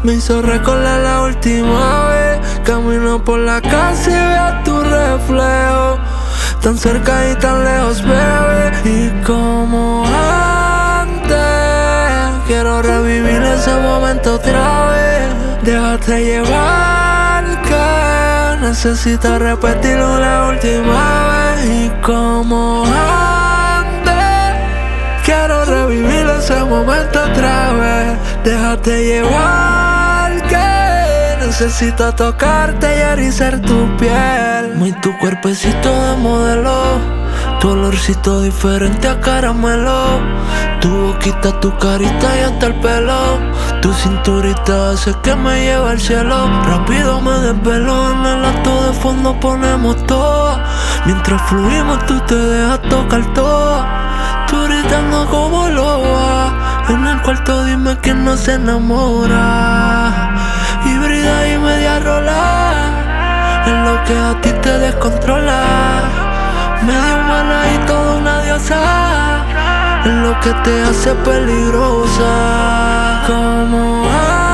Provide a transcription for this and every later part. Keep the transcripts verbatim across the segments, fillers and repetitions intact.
Me hizo recordar la última vez. Camino por la casa y veo tu reflejo, tan cerca y tan lejos, bebé. Y como antes, quiero revivir ese momento otra vez. Déjate llevar, que necesito repetirlo la última vez. Y como antes, quiero revivir ese momento otra vez. Déjate llevar, que necesito tocarte y erizar tu piel. Muy tu cuerpecito de modelo, tu olorcito diferente a caramelo, tu boquita, tu carita y hasta el pelo, tu cinturita hace que me lleve al cielo. Rápido me desvelo, en el acto de fondo ponemos todo. Mientras fluimos tú te dejas tocar todo. Tú gritando como loba, en el cuarto dime quién no se enamora. Híbrida y media rola, es lo que a ti te descontrola. Medio humana y toda una diosa, es lo que te hace peligrosa. Como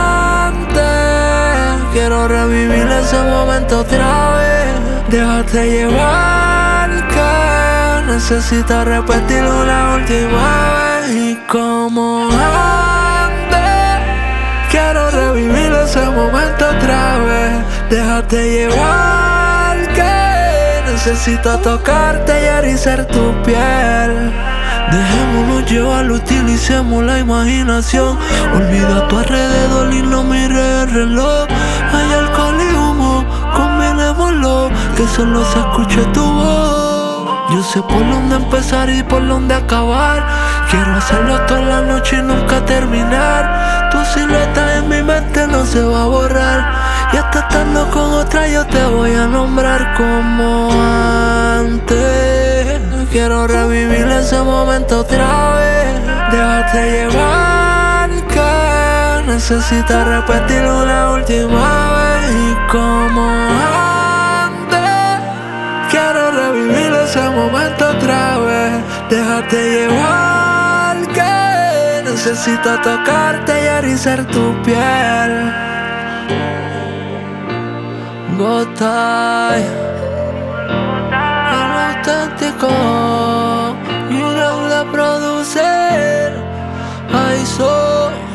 antes, quiero revivir ese momento otra vez. Déjate llevar, que necesito repetirlo una última vez. Y como antes, quiero revivir ese momento otra vez. Déjate llevar, que necesito tocarte y erizar tu piel. Dejémonos llevar, utilicemos la imaginación. Olvida tu alrededor y no mires el reloj. Hay alcohol y humo, combinémoslo, que solo se escuche tu voz. Yo sé por dónde empezar y por dónde acabar. Quiero hacerlo toda la noche y nunca terminar. Tu silueta en mi mente no se va a borrar. Y hasta estando con otra yo te voy a nombrar como antes. Quiero revivir ese momento otra vez. Déjate llevar, que necesito repetir una última vez. Y como antes, quiero revivir ese momento otra vez. Déjate llevar, que necesito tocarte y erizar tu piel. Gotay, el auténtico, you know the producer, I saw.